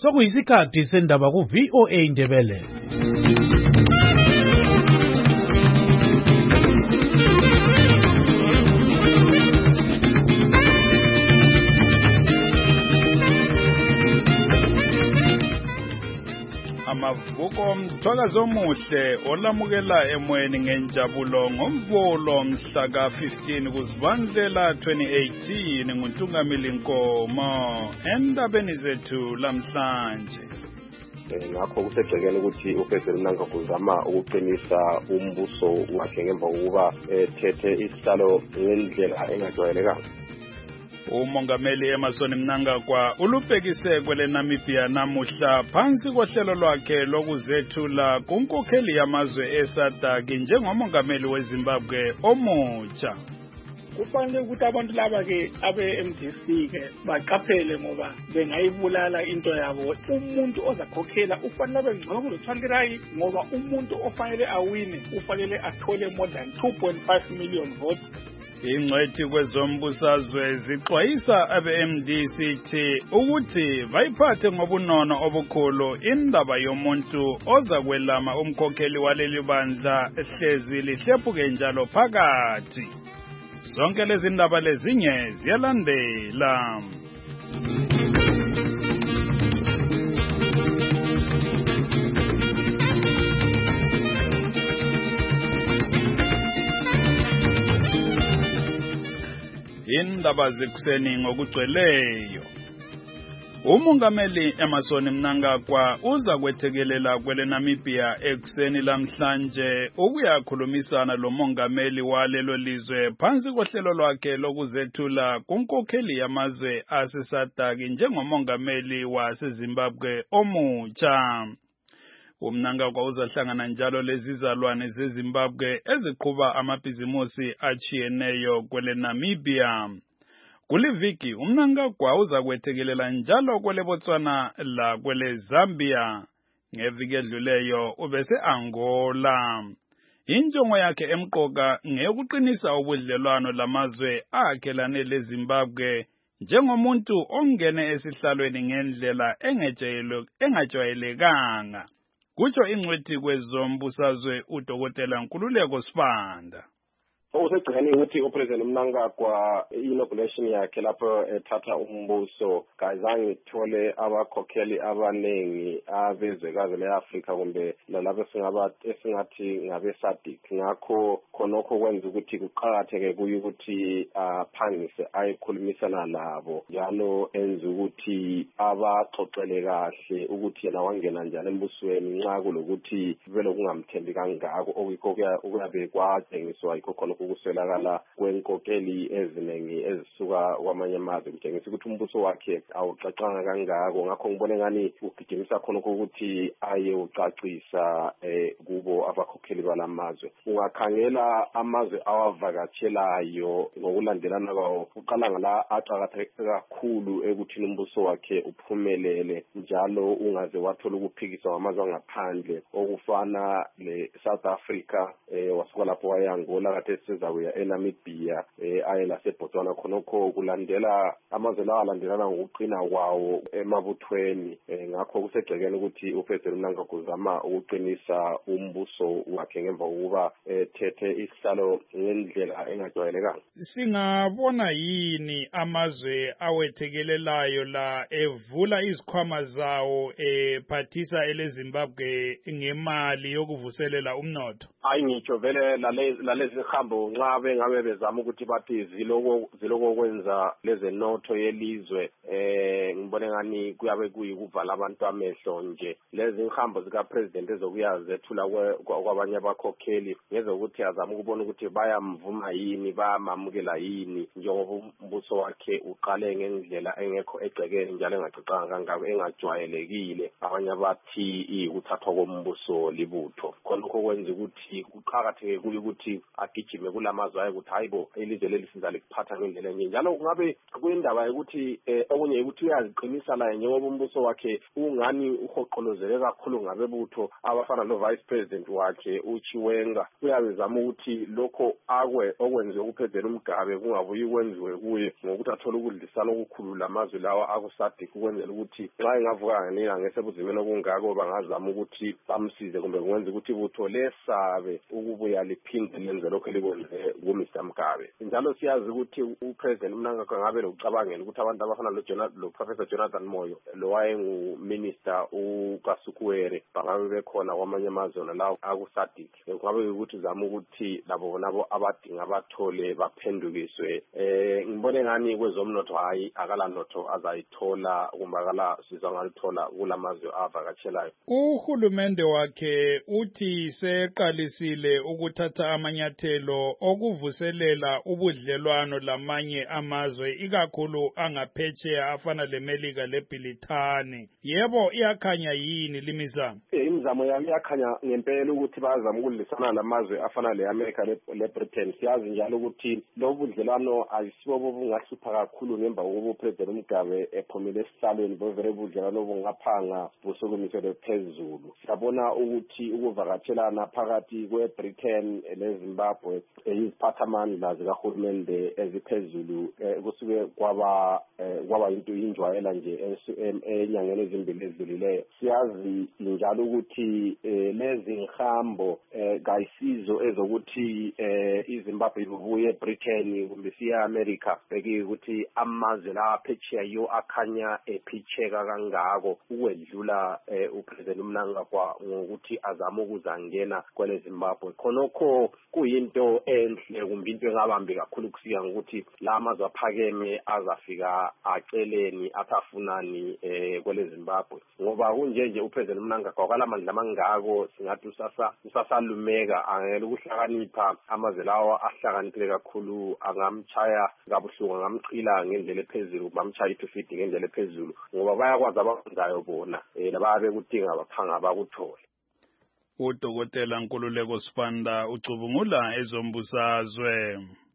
Sokuyisikhathi sendaba ku VOA Indebele. Amavuko mthwakazo omuhle olamukela emoyeni ngenjabulo ngomvulo mhla ka-15 kuZibandlela 2018 nguNtungamili Nkomo endabeni zethu lamhlanje. Ngakho kusegcekeni ukuthi uPresident Mnangagwa uzama ukuqinisa umbuso wakhe ngemva kokuba ethethe isihlalo ngendlela engajwayelekanga. Umongameli Emmerson Mnangagwa ulubhekise kwele Namibia namuhla phansi kohlelo lwakhe lokuzethula kunkokheli yamazwe eSADC njengomongameli weZimbabwe omutsha. Kufanele ukuthi abantu laba ke abe-MDC ke baqaphele ngoba bengayibulala into yabo. Umuntu ozakhokhela ufanele abe ngcono kuloThantirayi ngoba umuntu ofanele awine ufanele athole more than 2.5 million votes. Ingcwethi kwezombusazwe zixwayisa abe-MDC ukuthi bayiphathe ngobunono obukhulu indaba yomuntu oza kwelama umkhokheli waleli bandla hlezi lihlephuke njalo phakathi. Zonke lezi ndaba lezinye ziyalandela. Indaba zekuseni ngokugcweleyo. Umongameli Emmerson Mnangagwa uza kwethekelela kwele Namibia ekuseni lamhlanje ukuyakhulumisana lomongameli walelo lizwe phansi kohlelo lwakhe lokuzethula kunkokheli yamazwe aseSADC njengomongameli waseZimbabwe omutsha. Mnangagwa uzahlangana njalo lezizalwane zeZimbabwe eziqhuba amabhizimusi achiyeneyo kwele Namibia. Kuliviki uMnangagwa uza kwethekelela njalo kwele Botswana la kwele Zambia. Ngeviki edluleyo ubese Angola. Injongo yakhe emqoka ngeyokuqinisa ubudlelwano lamazwe akhelane leZimbabwe njengomuntu ongene esihlalweni ngendlela engajwayelekanga. Kutsho ingcwethi kwezombusazwe uDokotela Nkululeko Sibanda. Usegcekeni ukuthi uPresident Mnangagwa inauguration yakhe lapho ethatha umbuso kazange ithole abakhokheli abanengi abezwekazi leAfrika kumbe nalabo esingathi ngabe-SADC. Ngakho khonokho kwenza ukuthi kuqakatheke kuye ukuthi aphangise ayikhulumisana labo njalo enza ukuthi abaxoxele kahle ukuthi yena wangena njani embusweni nxa kulokuthi vele kungamthembi kangako okuyikho okuyabe kwatshengiswa yikho khonokho ukuswelakala kwenkokeli eziningi ezisuka kwamanye amazwe kutshengisa ukuthi umbuso wakhe awuxaxanga kangako. Ngakho ngibone ngani ugidimisa khonokho ukuthi aye ucacisa kubo abakhokheli balamazwe. Ungakhangela amazwe awavakatshelayo ngokulandelana kwawo uqala ngala aqakatheke kakhulu ekuthini umbuso wakhe uphumelele njalo ungaze wathola ukuphikiswa ngamazwe angaphandle okufana le-South Africa wasuka lapho wayeAngola kade sezakuya eNamibia aye laseBotswana khonokho kulandela amazwe lawa alandelana ngokuqina kwawo emabuthweni. Ngakho kusegcekeni ukuthi uPresident Mnangagwa uzama ukuqinisa umbuso wakhe ngemva kokuba ethethe isihlalo ngendlela engajwayelekanga. Singabona yini amazwe awethekelelayo la evula izikhwama zawo ephathisa eleZimbabwe ngemali yokuvuselela umnotho? Hayi ngitsho vele lalezi zihambo nxa bengabe bezama ukuthi bathi ziloko kwenza lezenotho yelizwe ngibone ngani kuyabe kuyikuvala abantu amehlo nje. Lezi zihambo zikaPresident ezokuyazethula kwabanye abakhokheli ngezokuthi azama ukubona ukuthi bayamvuma yini bayamamukela yini njengoba umbuso wakhe uqale ngendlela engekho egcekeni njalo engacicanga kangako engajwayelekile. Abanye bathi ukuthathwa kombuso libutho khonokho kwenza ukuthi kuqakatheke kuye ukuthi agijime kulamazwe ukuthi hayibo ilizwe leli sizale kuphatha ngendlela enye njalo ngabe kuyindaba yokuthi okunye ukuthi uyaziqinisa la njengoba umbuso wakhe ungani uhoqolozele kakhulu ngabebutho abafana no vice president wakhe uChiwenga uyabezama ukuthi lokho okwenziwe kuPresident Mugabe kungabuyi kwenziwe kuye ngokuthi athole ukudlisana okukhulu lamazwe lawa akuSADC ukwenzela ukuthi xa engavuka nina ngesebuzimeni okungako bangazama ukuthi bamsize kumbe kwenza ukuthi ibutho lesabe ukubuya liphinde lenze lokho elikwenze kuMr Mugabe njalo siyazi ukuthi uPresident Mnangagwa ngabe lokucabangela ukuthi abantu abafana lo Professor Jonathan Moyo lo wayenguminister uKasukuwere bangabe bekhona kwamanye amazwe lawo akuSADC ngabe ukuthi uzama ukuthi labo nabo abadinga bathole baphendukiswe ngibone ngani kwezomnotho hayi akala notho azayithola kumbakala sizongalithola kulamazwe avakatshelayo uhulumende wakhe uthi seqalisile ukuthatha amanyathelo okuvuselela ubudlelwano lamanye amazwe ikakhulu angaphetsheya afana leMelika leBrithani yebo iyakhanya yini limizamo imizamo yami iyakhanya ngempela ukuthi bazama ukudlisana lamazwe afana leAmerica leBritain siyazi njalo ukuthi lo budlelwano ayisibo bungahlupha kakhulu ngemva kokuba uPresident Mugabe ephumile esihlalweni bovere budlelwano bungaphanga busukumisele phezulu siyabona ukuthi ukuvakatshelana phakathi kweBritain leZimbabwe iziphathamandla zikahulumende eziphezulu kusuke kwaba into injwayela nje enyangeni ezimbili ezidlulileyo siyazi njalo ukuthi lezi ngihambo kayisizo ezokuthi iZimbabwe ibuye eBritain kumbe siya America beki ukuthi amazwe la aphetsheya yo akhanya ephitsheka kangako ukwedlula uPresident Mnangagwa ngokuthi azama ukuzangena kwele Zimbabwe khonokho kuyinto enhle kumbe into engabambi kakhulu kusiya ngokuthi la amazwe aphakeme azafika aceleni athafunani kwele Zimbabwe ngoba kunjenje uPresident Mnangagwa kwalamandla mangako singathi usasalumeka angela ukuhlakanipha amazwe lawa ahlakaniphile kakhulu angamchaya kabuhlungu angamqila ngendlela ephezulu bamchaya ifiti ngendlela ephezulu ngoba bayakwazi abakwenzayo bona lababe kudinga baphanga bakuthole uDokotela Nkululeko Sibanda ucubungula ezombusazwe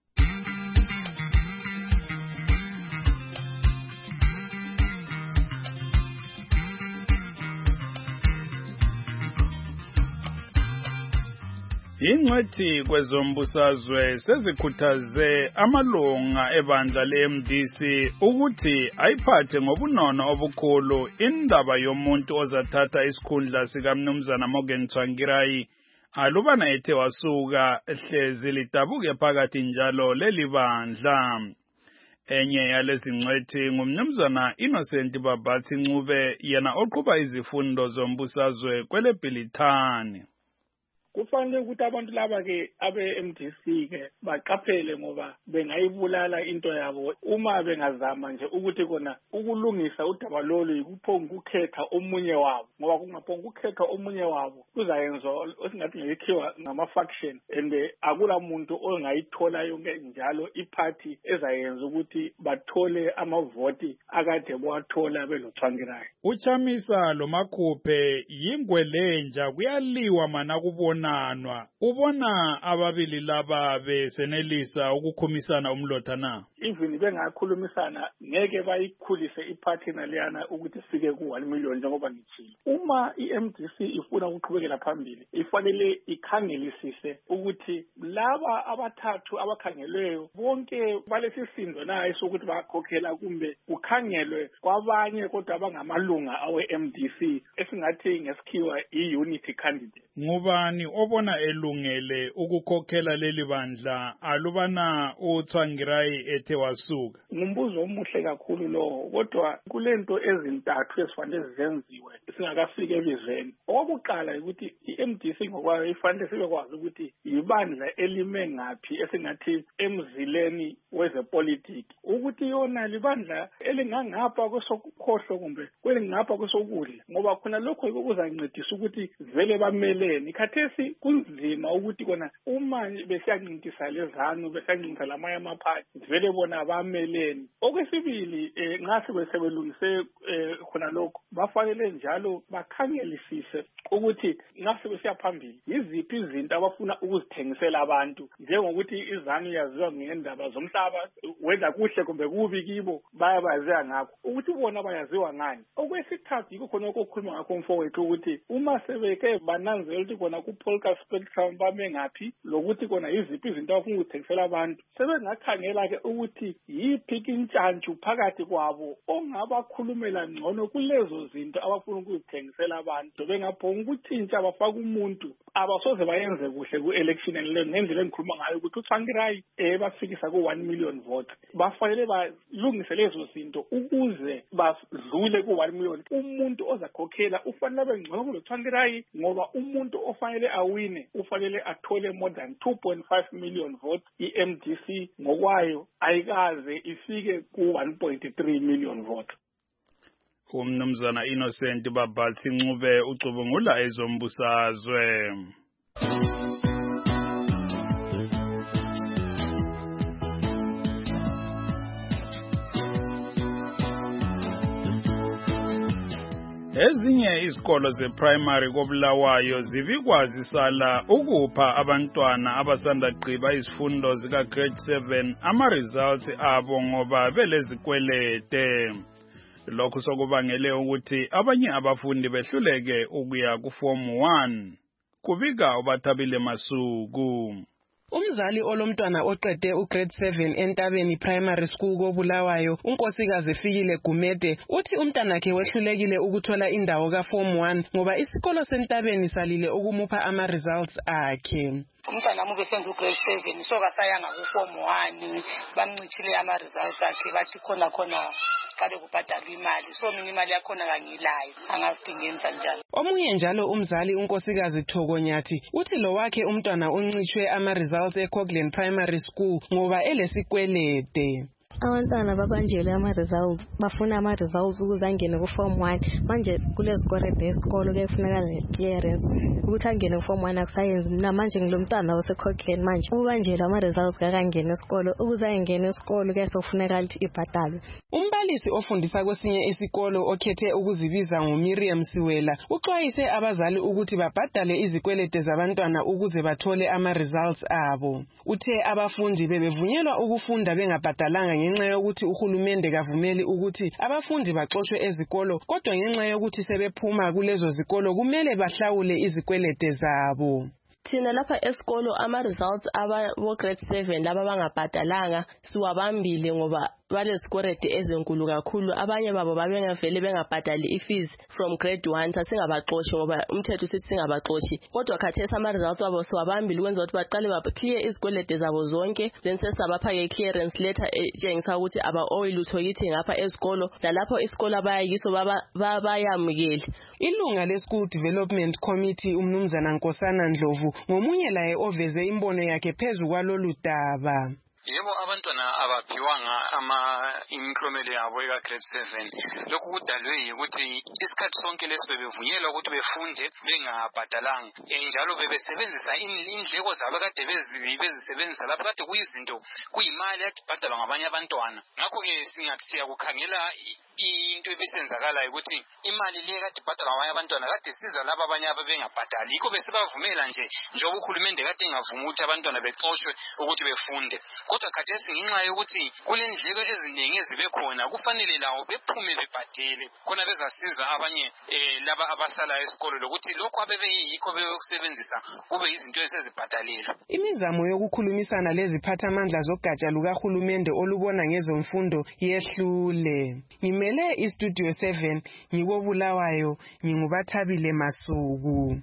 ingcwethi kwezombusazwe sezikhuthaze amalunga ebandla leMDC ukuthi ayiphathe ngobunono obukhulu indaba yomuntu ozathatha isikhundla sikaMnumzana Morgan Tsvangirai alubana ethe wasuka hlezi lidabuke phakathi njalo leli bandla enye yalezi ngcwethi ngumnumzana Innocent Babathi Ncube yena oqhuba izifundo zombusazwe kwele Bhilithani kufanele ukuthi abantu laba ke abe-MDC ke baqaphele ngoba bengayibulala into yabo uma bengazama nje ukuthi kona ukulungisa udaba lolu yikuphonga ukukhetha omunye wabo ngoba kungaphonga ukukhetha omunye wabo kuzayenza esingathi ngekhiwa ngama-faction and akula muntu ongayithola yonke njalo iparty ezayenza ukuthi bathole amavoti akade bowathola beloTsvangirai uChamisa loMakhuphe yingwelenja kuyaliwa mana kubona ubona ababili laba besenelisa ukukhumisana umlotha na even bengakhulumisana ngeke bayikhulise iparty naleyana ukuthi sike ku1 million njengoba ngitshilo uma iMDC ifuna ukuqhubekela phambili ifanele ikhangelisise ukuthi laba abathathu abakhangelweyo bonke balesisindo naye sokuthi bakhokhela kumbe ukhangelwe kwabanye kodwa abangamalunga aweMDC esingathi ngesikhiwa i-unity candidate ngubani obona elungele ukukhokhela leli bandla alubana uTsvangirai ethe wasuka ngumbuzo omuhle kakhulu lowo kodwa kulento ezintathu esifanele zenziwe singakafiki ebizweni okokuqala ukuthi iMDC ngokwayo ifanele sibekwazi ukuthi ibandla elime ngaphi esingathi emzileni wezepolitiki ukuthi yona libandla elingangapha kwesokhohlo kumbe kwelingapha kwesokudla ngoba khona lokho kuzancedisa ukuthi vele bamelene ikhathesi ukuthi kunzima ukuthi kona uma besiyancintisana lezanu besiyancintisana lamanye amaphathi vele bona bamelene. Okwesibili ngase besebelungise khona lokho bafanele njalo bakhangelisise ukuthi ngase besiya phambili yiziphi izinto abafuna ukuzithengisela abantu, njengokuthi izanu yaziwa ngendaba zomhlaba whether kuhle kumbe kubi kibo bayabaziwa ngakho ukuthi bona bayaziwa ngani. Okwesithathu yikho khona okukhuluma ngakho mfowethu ukuthi uma sebeke bananzela ukuthi kona ku-political spectrum bame ngaphi lokuthi kona yiziphi izinto abafuna ukuthengisela abantu, sebengakhangela-ke ukuthi yiphi intshantshu phakathi kwabo ongabakhulumela ngcono kulezo zinto abafuna ukuzithengisela abantu. Bengaphonga ukuthintsha bafaka umuntu abasoze bayenze kuhle ku-election ngendlela engikhuluma ngayo ukuthi uTsvangirai bafikisa ku-1 million votes. Bafanele balungise lezo zinto ukuze badlule ku-1 million. Umuntu ozakhokhela ufanele abe ngcono kuloTsvangirai ngoba umuntu ofanele awine ufanele athole more than 2.5 million votes. I-MDC ngokwayo ayikaze ifike ku-1.3 million votes. Umnumzana Innocent Babalisi Ncube ucubungula ezombusazwe. Ezinye izikolo zeprimary koBulawayo zibikwazisala ukupha abantwana abasanda gqiba izifundo zika grade 7 ama-results abo ngoba belezikwelete. Lokhu sokubangele ukuthi abanye abafundi behluleke ukuya kuform 1. Kubika uBathabile Masuku. Umzali olomntwana oqede ugrade 7 eNtabeni Primary School koBulawayo, uNkosikazi Fikile Gumede, uthi umntanakhe wehlulekile ukuthola indawo kaform 1 ngoba isikolo seNtabeni salile ukumupha ama-results akhe. Umntwana wami besenza ugrade 7 so kasayanga kuform 1 bamncithile ama-results akhe bathi khona kade kubhadalwa imali, so mina imali yakhona kangilayo angasidingeni kanjani. Omunye njalo umzali uNkosikazi Thokonyathi uthi lo wakhe umntwana uncishwe ama-results eCoughlin Primary School ngoba elesikwelede. Abantwana babanjele ama-results, bafuna ama-results ukuze angene ku-form 1. Manje kulezikole zesikolo kuyafunakala ne-clearance ukuthi angene ku-form 1 akusayenzi. Mina manje ngilomntwana oseCoughlin manje ubanjele ama-results kakangene esikolo, ukuze angene esikolo kuyasofunakala ukuthi ibhadalwe. Umbalisi ofundisa kwesinye isikolo okhethe ukuzibiza nguMiriam Siwela uxwayise abazali ukuthi babhadale izikwelede zabantwana ukuze bathole ama-results abo. Uthe abafundi bebevunyelwa ukufunda bengabhadalanga ngenxa yokuthi uhulumende kavumeli ukuthi abafundi baxoshwe ezikolo, kodwa ngenxa yokuthi sebephuma kulezo zikolo kumele bahlawule izikwelede zabo. Thina lapha esikolo ama-results abo grade 7 laba bangabhadalanga siwabambile ngoba balezikwerede ezinkulu kakhulu. Abanye babo babengavele bengabhadali i-fees from grade 1 sasingabaxoshi ngoba umthetho usithi singabaxoshi, kodwa khathesi ama-results abo siwabambile ukwenza ukuthi baqale ba-clear izikwelede zabo zonke, then sesabapha-ke clearance letter etshengisa ukuthi aba-owe lutho kithi ngapha esikolo, nalapho isikolo abayakiso bayamukele. Ilunga le-School Development Committee umnumzana Nkosana Ndlovu ngomunye laye oveze imbono yakhe phezu kwalolu daba. Yebo, abantwana abaphiwanga imiklomelo yabo eka-grade 7. Lokhu kudalwe ukuthi isikhathi sonke lesi bebevunyelwa ukuthi befunde bengabhadalanga. Njalo bebesebenzisa indleko zabo kade bezisebenzisa lapho kade kuyizinto kuyimali kade ibhadalwa ngabanye abantwana. Ngakho-ke singathi siyakukhangela into ebisenzakalayo ukuthi imali le kade ibhadalwa ngabanye abantwana kade isiza laba abanye ababengabhadali. Yikho besebavumela njengoba uhulumende kade engavumi ukuthi abantwana bexoshwe ukuthi befunde. Kodwa khathesi ngenxa yokuthi kulendleko eziningi ezibe khona kufanele lawo bephume bebhadele khona bezasiza abanye laba abasala esikolo lokuthi lokho abebeyikho beyokusebenzisa kube izinto esezibhadalelwa. Imizamo yokukhulumisana leziphathamandla zogatsha lukahulumende olubona ngezemfundo yehlule. Ngimele iStudio 7 ngikoBulawayo, nginguBathabile Masuku.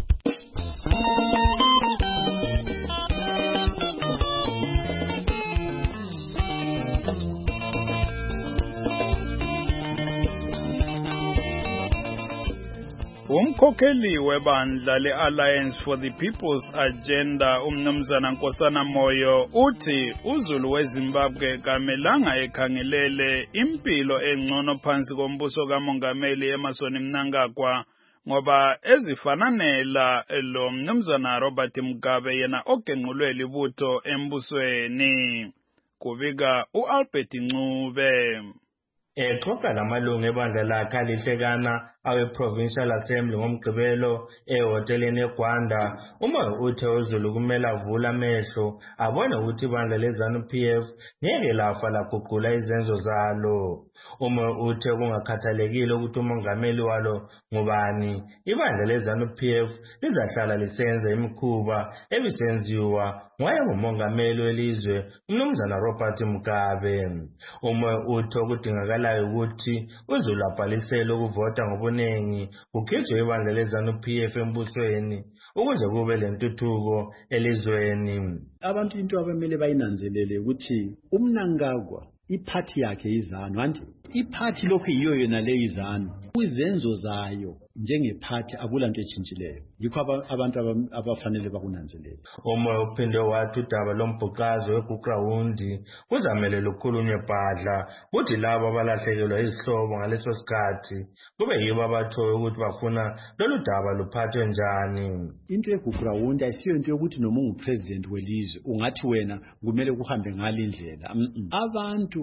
Umkhokheli webandla le-Alliance for the People's Agenda umnumzana Nkosana Moyo uthi uZulu weZimbabwe kamelanga ekhangelele impilo engcono phansi kombuso kaMongameli Emmerson Mnangagwa ngoba ezifananela lo mnumzana Robert Mugabe yena ogenqulwe libutho embusweni. Kubika uAlbert Ncube. Exoxa lamalungu ebandla lakhe alihlekana awe-Provincial Assembly ngomgqibelo ehoteleni eGwanda, uMoyo uthe uZulu kumele avule amehlo abone ukuthi ibandla leZANU-PF ngeke lafa laguqula izenzo zalo. Umoyo uthe kungakhathalekile ukuthi umongameli walo ngubani, ibandla leZANU-PF lizahlala lisenza imikhuba ebisenziwa ngowayengumongameli welizwe uMnumzana Robert Mugabe. Umoyo uthe okudingakalayo ukuthi uZulu abhalisele ukuvota ngobuningi kukhishwe ibandla leZANU-PF embusweni ukuze kube lentuthuko elizweni. Abantu into abamele bayinanzelele ukuthi uMnangagwa iphathi yakhe izanu, anti iphathi lokho yiyo yona le izanu, izenzo zayo njengephathi akulanto etshintshileyo. Yikho abantu abafanele bakunanzelele. Umoya uphinde wathi udaba lombhuqazo weGugurawundi kuzamele lukhulunywe bhadla, kuthi labo abalahlekelwa izihlobo ngaleso sikhathi kube yibo abathola ukuthi bafuna lolu daba luphathwe njani. Into yeGugurawundi ayisiyo into yokuthi noma ungupresident welizwe ungathi wena kumele kuhambe ngale indlela. Abantu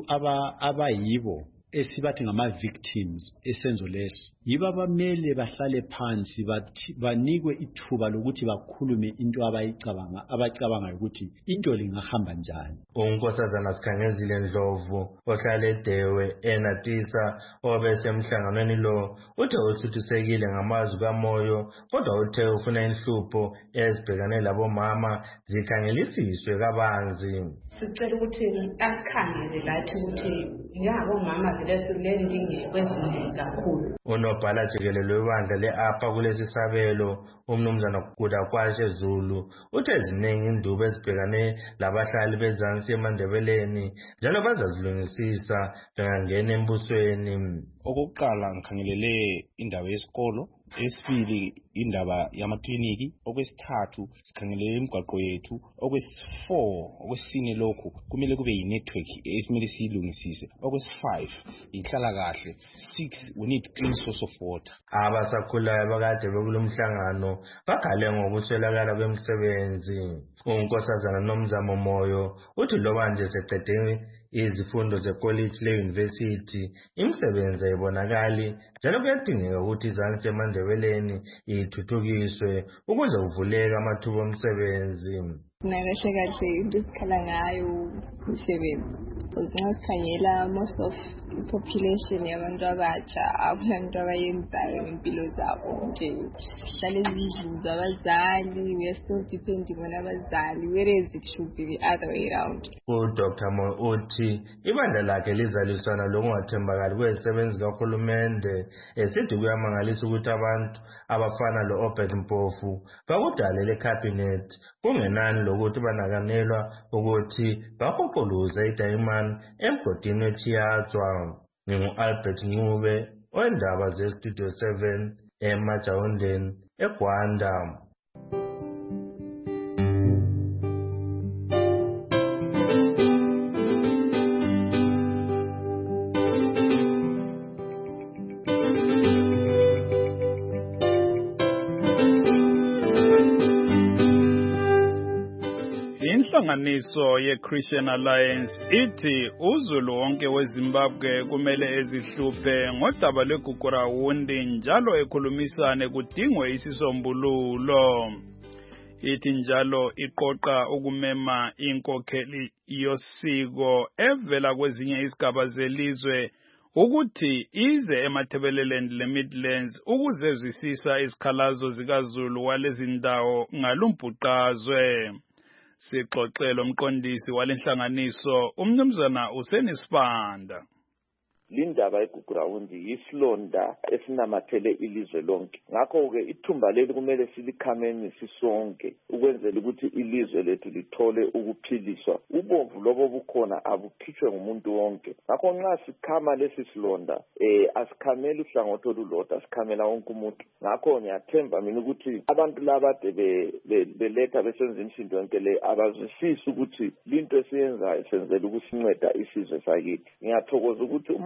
abayibo esibathi ngama-victims esenzo leso yibo abamele bahlale phansi banikwe ithuba lokuthi bakhulume into abayicabangayo ukuthi into lingahamba njani. UNkosazana Sikhangezile Ndlovu ohlala eDewe enatisa obesemhlanganweni lo uthe uthuthusekile ngamazwi kaMoyo, kodwa uthe ufuna inhlupho ezibhekane labomama zikhangelisiswe kabanzi. Sicela ukuthi asikhangele lathi ukuthi njengabomama vele silendinge kwezinye kakhulu. Unobhala jikelele webandla le-APA kulesi sabelo uMnumzana Gudakwashe Zulu uthe ziningi indubo ezibhekane labahlali bezansi eMandebeleni njalo bazazilungisisa bengangena embusweni. Okokuqala ngikhangelele indawo yesikolo, esibili indaba yamakliniki, okwesithathu sikhangelele imigwaqo yethu, okwesine lokho kumele kube yi-network esimele siyilungisise, okwesi-5 inhlala kahle, 6 we need clean source of water. Abasakhulayo bakade bekulomhlangano bakhale ngokuswelakala kwemisebenzi. UNkosazana Nomzamo Moyo uthi loba nje seqede izifundo zecollege le-university imisebenzi ayibonakali njalo kuyadingeka ukuthi izansi eMandebeleni ithuthukiswe ukuze kuvuleke amathuba omsebenzi. Nakahle kahle into esikhala ngayo umsebenzi nxa sikhangela most of population yabantu abatsha abantu abayenzayo impilo zabo nje sihlale ezindlini zabazali, we are still depending on abazali, whereas it should be the other way around. UDr. Moyo uthi ibandla lakhe lizaliswana lokungathembakali kwezisebenzi kahulumende esithi kuyamangalisa ukuthi abantu abafana lo-Obed Mpofu bakudalele eCabinet kungenani lokuthi banakanelwa ukuthi bahuquluze iDayimani emgodini weChiyadzwa. Ngingu-Albert Ncube wendaba zeStudio 7 eMajawundeni eGwanda. Inhlanganiso ye-Christian Alliance ithi uZulu wonke weZimbabwe kumele ezihluphe ngodaba lweGugurawundi njalo ekhulumisane kudingwe isisombululo. Ithi njalo iqoqa ukumema inkokheli yosiko evela kwezinye izigaba zelizwe ukuthi ize eMatabeleland leMidlands ukuzezwisisa izikhalazo zikaZulu walezi ndawo ngalumbhuqazwe. Sixoxela umqondisi walenhlanganiso uMnumzana uSenisibanda. Lindaba yeGugurawundi yisilonda esinamathele ilizwe lonke. Ngakho-ke ithumba leli kumele silikhameni sisonke ukwenzela ukuthi ilizwe lethu lithole ukuphiliswa. Ubomvu lobo bukhona abukhishwe ngumuntu wonke. Ngakho nxa sikhama lesi silonda asikhameli uhlangothi olulodwa, sikhamela wonke umuntu. Ngakho ngiyathemba mina ukuthi abantu laba beletha besenza imisindo yonke le abazwisisi ukuthi linto esiyenzayo senzela ukusinceda isizwe sakithi. Ngiyathokoza ukuthi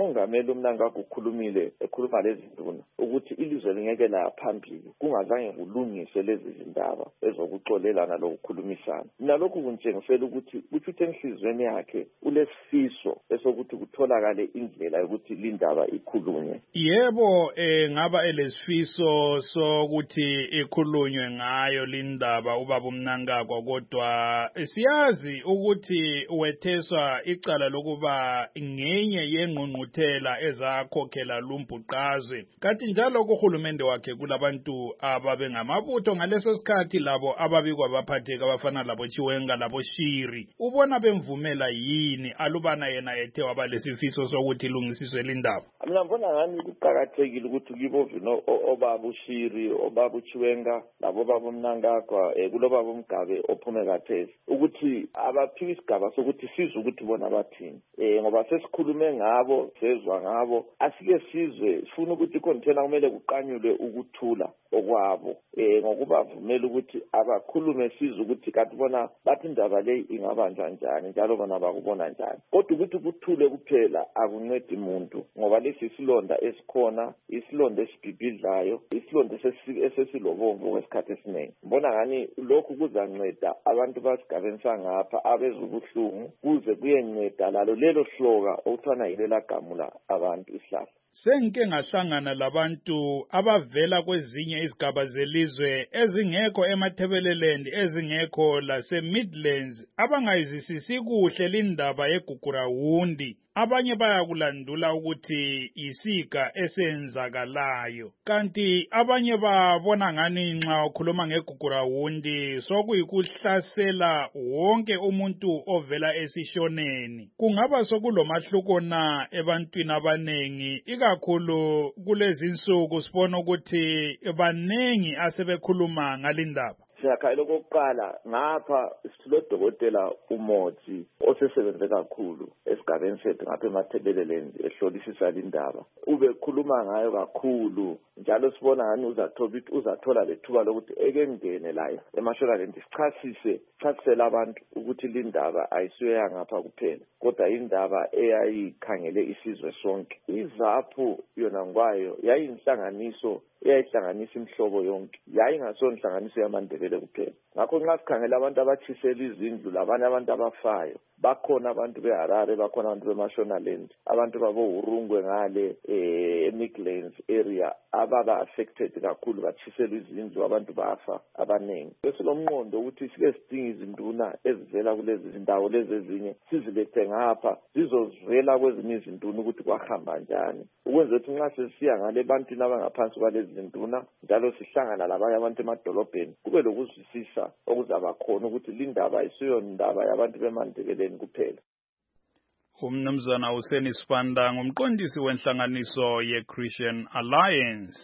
umongameli uMnangagwa ukhulumile ekhuluma lezi nduna ukuthi ilizwe lingeke la phambili kungazange kulungiswe lezi zindaba ezokuxolelana lokukhulumisana. Nalokhu kuntshengisela ukuthi kuthi enhlizweni yakhe ulesifiso esokuthi kutholakale indlela yokuthi lindaba ikhulunywe. Yebo, ngaba elesifiso sokuthi ikhulunywe ngayo lindaba ubaba uMnangagwa, kodwa siyazi ukuthi wetheswa icala lokuba ngenye yengqungquthela ezakhokhela lumbhuqazwe. Kanti njalo kuhulumende wakhe kulabantu ababengamabutho ngaleso sikhathi labo ababikwa baphatheka abafana labo Chiwenga labo Shiri. Ubona bemvumela yini alubana yena ethe waba lesifiso sokuthi ilungisiswe lindaba? Mina ngibona ngani kuqhakathekile ukuthi kibo vino obaba uShiri, obaba uChiwenga, labo baba uMnangagwa, kulobaba uMgabe ophume kathesi ukuthi abaphiwe isigaba sokuthi sizwe ukuthi bona bathini. Ngoba sesikhulume ngabo, sezwa ngabo, asike sizwe sifuna ukuthi container kumele kuqanyulwe ukuthula okwabo. Ngokubavumela ukuthi abakhulume sizwe ukuthi kanti bona bathi indaba le ingaba njani njalo bona bakubona njani. Kodwa ukuthi kuthule kuphela akuncedi umuntu ngoba lesi isilonda esikhona, isilonda esibhibhidlayo, isilonda esesilobomvu kwesikhathi esiningi. Mbona ngani lokhu kuzanceda abantu basigabeni sangapha abezwe ubuhlungu kuze kuyenceda lelo hloka okuthana yilela gamula abantu isihlahla. Sengike ngahlangana labantu abavela kwezinye izigaba zelizwe ezingekho eMathebeleland, ezingekho lase Midlands, abangayizwisisi kuhle lindaba yeGugurawundi. Abanye bayakulandula ukuthi isiga esenzakalayo, kanti abanye babona ngani nxa ukhuluma ngeGugurawundi sokuyikuhlasela wonke umuntu ovela esishoneni. Kungaba sokulomahluko na ebantwini abanengi, ikakhulu kulezi insuku sibona ukuthi banengi asebekhuluma ngalindaba? Siyakhayela okokuqala ngapha silodokotela uMothi osesebenze kakhulu esigabeni sethu ngapha eMathebeleland ehlolisisa lindaba. Ubekhuluma ngayo kakhulu njalo sibona ngani uzathola lethuba lokuthi ekengene la eMashonaland sichasisele abantu ukuthi lindaba ayisiyo yangapha kuphela kodwa indaba eyayikhangele isizwe sonke. iZAPHU yona ngwayo yayinhlanganiso eyayihlanganisa imihlobo yonke, yayingasonhlanganiso yamaNdebele kuphela. Ngakho nxa sikhangela abantu abathisela izindlu labanye abantu abafayo, bakhona abantu beHarare, bakhona abantu beMashonaland, abantu baboHurungwe ngale eMidlands area ababa affected kakhulu, bathisela izindlu, abantu bafa abanengi. Besilomqondo ukuthi sike sidinga izinduna ezivela kulezi zindawo lezi ezinye sizilethe ngapha zizozivela kwezinye izinduna ukuthi kwahamba njani, ukwenza ukuthi nxa sesiya ngale bantwini abangaphansi kwalezi zinduna njalo sihlangana labanye abantu emadolobheni kube lokuzwisisa okuzaba khona ukuthi lindaba isiyo ndaba yabantu beMandebeleni kuphela. Umnumzana Hussein Sibanda ngumqondisi wenhlanganiso ye-Christian Alliance.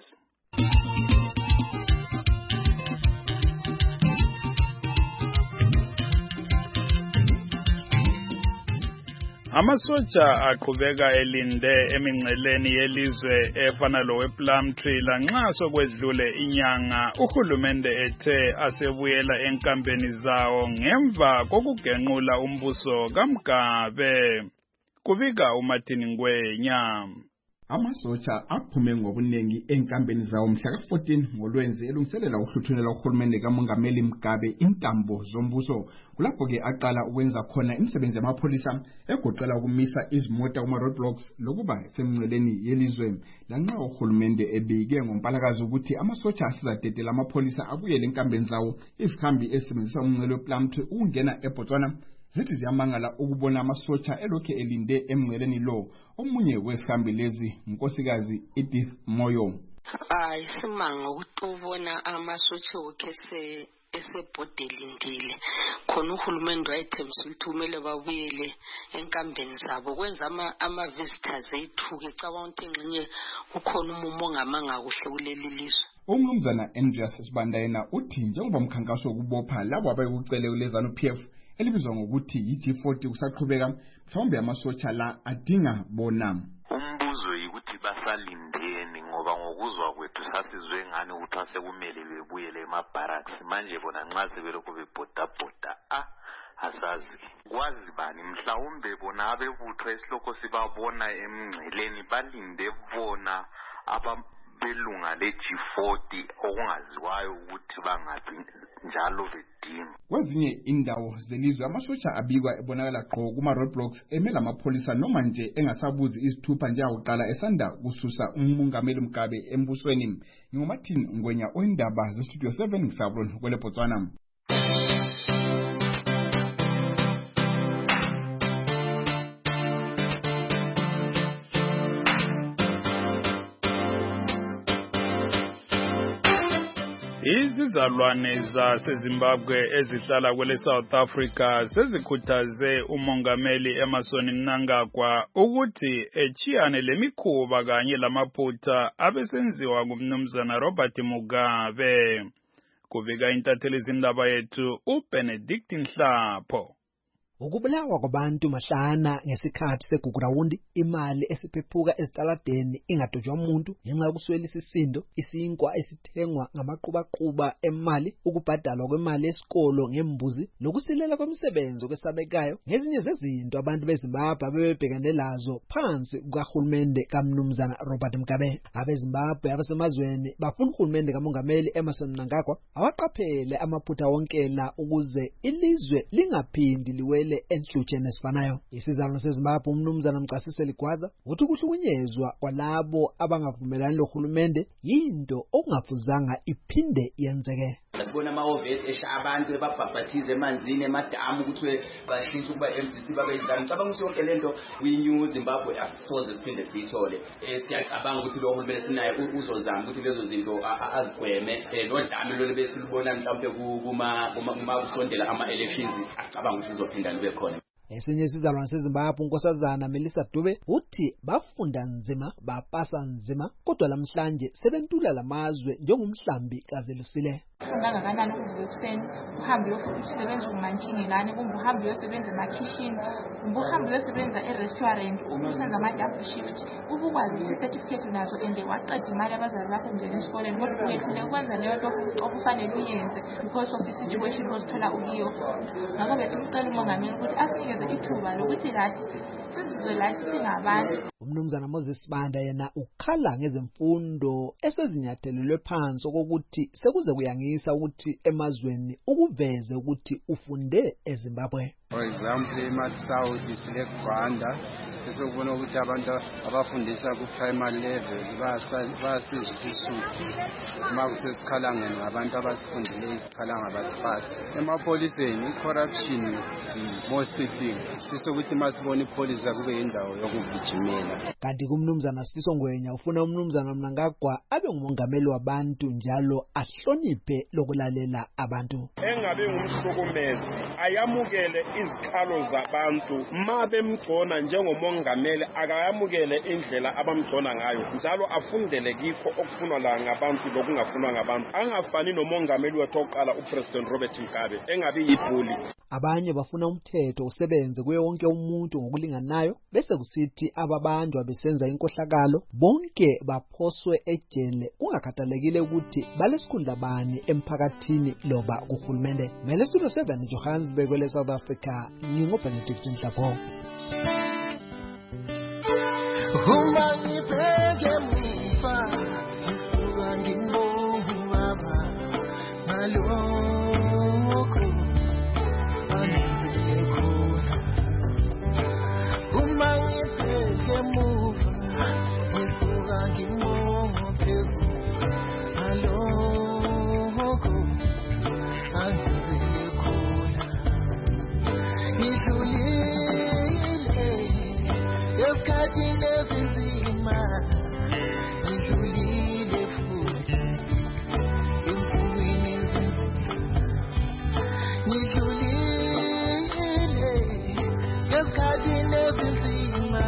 Amasotsha aqhubeka elinde emingceleni yelizwe efana lowePlumtree lanxa sokwedlule inyanga uhulumende ethe asebuyela enkambeni zawo ngemva kokugenqula umbuso kaMgabe. Kubika uMartin Ngwenya. Amasotsha aphume ngobuningi enkambeni zawo mhla ka-14 ngoLwezi elungiselela ukuhluthulela uhulumende kaMongameli Mugabe intambo zombuso. Kulapho ke aqala ukwenza khona imisebenzi yamapholisa egoqela ukumisa izimota kuma roadblocks lokuba semngceleni yelizwe. Lanxa uhulumende ebike ngompalakazi ukuthi amasotsha asizadedela amapholisa abuyele enkambeni zawo, izikhambi esebenzisa umngcele wePlumtree ukungena eBotswana zithi ziyamangala ukubona amasotsha elokhe elinde emngceleni lo. Omunye wesihambi lezi unkosikazi Edith Moyo. Isimanga ukuthi ubona amasotsha okhe esebhodelindile khona uhulumende wayethembisa ukuthi kumele babuyele enkambeni zabo kwenza ama-visitors ethuke cabanga ukuthi engxenye kukhona umumo ongamanga kuhle kuleli lizwe. Umnumzana Andreas Sibanda yena uthi njengoba umkhankaso wokubopha labo abayekucele uLezanu-PF elibizwa ngokuthi yi-G40 kusaqhubeka, mhlawumbe amasotsha la adinga bona. Umbuzo yikuthi basalindeni ngoba ngokuzwa kwethu sasizwe ngani ukuthi asekumele bebuyele ema-barracks. Manje bona nxa sebelokhu bebhodabhoda asazi kwazi bani mhlawumbe bona abebutho esiloko sibabona emngceleni balinde bona belunga le-G40 okungaziwayo ukuthi bangaphi njalo bedinga. Kwezinye indawo zelizwe amasosha abikwa ebonakala qho kuma-roadblocks emela amapholisa noma nje engasabuzi izithupha njengakuqala esanda kususa umongameli Mugabe embusweni. NginguMartin Ngwenya oyindaba zestudio 7 ngisabuloni kwele Botswana. Izizalwane zaseZimbabwe ezihlala kwele South Africa sezikhuthaze umongameli Emmerson Mnangagwa ukuthi echiyane lemikhuba kanye lamaphutha abesenziwa ngumnumzana Robert Mugabe. Kubika intatheli zindaba yethu uBenedict Nhlapho. Ukubulawa kwabantu mahlana ngesikhathi segugurawundi, imali esiphephuka ezitaladeni ingadojwa umuntu ngenxa yokuswela isisindo, isinkwa esithengwa ngamaqhubaquba emali, ukubhadalwa kwemali yesikolo ngembuzi, nokusilela kwemisebenzi okwesabekayo ngezinye zezinto abantu beZimbabwe bebebhekane lazo phansi kukahulumende kaMnumzana Robert Mugabe. AbeZimbabwe abasemazweni bafuna uhulumende kamongameli Emmerson Mnangagwa awaqaphele amaphutha wonkela ukuze ilizwe lingaphindi liwe enhlutsheni esifanayo. Isizalwane seZimbabwe uMnumzana Mcasiseli Gwaza uthi ukuhlukunyezwa kwalabo abangavumelani lohulumende yinto okungafuzanga iphinde yenzeke. Sibona amahhovisi esha abantu babhabhathize emanzini emadamu ukuthi bashintshe ukuba MDC babe yizana. Ngicabanga ukuthi yonke lento kwi-New Zimbabwe asisoze siphinde siyithole. Siyacabanga ukuthi lo hulumende sinaye uzozama ukuthi lezo zinto azigweme nodlame lolu besilibona mhlawumbe kuma kusondela ama-elections acabanga ukuthi sizophinda libe khona. Esinye isizalwane seZimbabwe uNkosazana Melissa Dube uthi bafunda nzima bapasa nzima kodwa namhlanje sebentula lamazwe njengomhlambi kaZelusile. Ufunda kangakanani ukuvuka ekuseni uhambe uyosebenza umantshingelane kumbe uhambe uyosebenza emakhishini kumbe uhambe uyosebenza e-restaurant usenza ama-double shift ubukwazi ukuthi certificate unazo and waqeda imali abazali bakho njena esikoleni kodwa uyehlule ukwenza leyo nto okufanele uyenze because of the situation ozithola ukiyo. Ngakho bethi ucela umongameli ukuthi asinikeze ithuba lokuthi lathi sizizwe la singabantu. UMnumzana Moses Banda yena ukhala ngezemfundo esezinyathelelwe phansi okokuthi sekuze kuyangisa ukuthi emazweni ukuveze ukuthi ufunde eZimbabwe. For example, eMatsau District Rwanda esokubona ukuthi abantu abafundisa ku primary level basizisuthu uma kusesikhalangeni ngabantu abasifundile isikhalanga basifasa. Emapoliseni corruption is the most thing. Sifisa ukuthi masibona ipolisa kube indawo yokugijimela. Kanti kuMnumzana Sifiso Ngwenya ufuna uMnumzana Mnangagwa abe ngumongameli wabantu njalo ahloniphe lokulalela abantu. Engabe ngumhlukumezi ayamukele izikhalo zabantu mabe mgcona njengomongameli akayamukele indlela abamgcona ngayo njalo afundele kikho okufunwa la ngabantu lokungafunwa ngabantu. Angafani nomongameli wethu oqala uPresident Robert Mugabe engabe yibhuli. Abanye bafuna umthetho usebenze kuye wonke umuntu ngokulinganayo bese kusithi ababantu abesenza inkohlakalo bonke baphoswe ejele kungakhathalekile ukuthi balesikhundla bani emphakathini loba kuhulumende. Mele Studio 7 Johannesburg kwele South Africa ngingoBenedict Nhlapho. Uma ngibheke muva ngibonga baba ngalokho angikhona. Uma ngibheke muva ngisuka ngibonga phezulu ngalokho angikhona. Ngidlulile esikhathini esinzima ngidlulile futhi ensukwini ezinzima ngidlulile esikhathini esinzima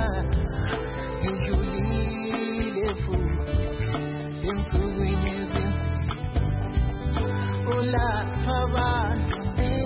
ngidlulile futhi ensukwini ezinzima ulapha abantu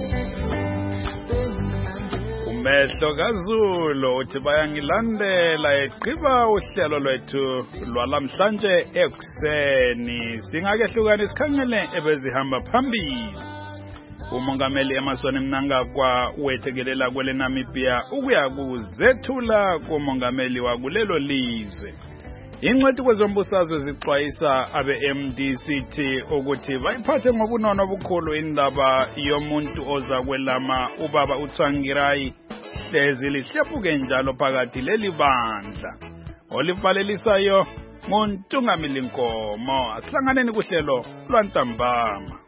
Umehlo kaZulu uthi bayangilandela eqiba uhlelo lwethu lwalamhlanje ekuseni singakehlukanisa isikhangele ebezihamba phambili. umongameli Emmerson Mnangagwa wethekelela kwele Namibia ukuya kuzethula kumongameli wakulelo lizwe. Ingcwethi kwezombusazwe zixwayisa abe-MDCT ukuthi bayiphathe ngobunono obukhulu indaba yomuntu oza kwelama ubaba uTsvangirai hlezi lihlepuke njalo phakathi leli bandla. Olivalelisayo nguNtungamili Nkomo. Asihlanganeni kuhlelo lwantambama.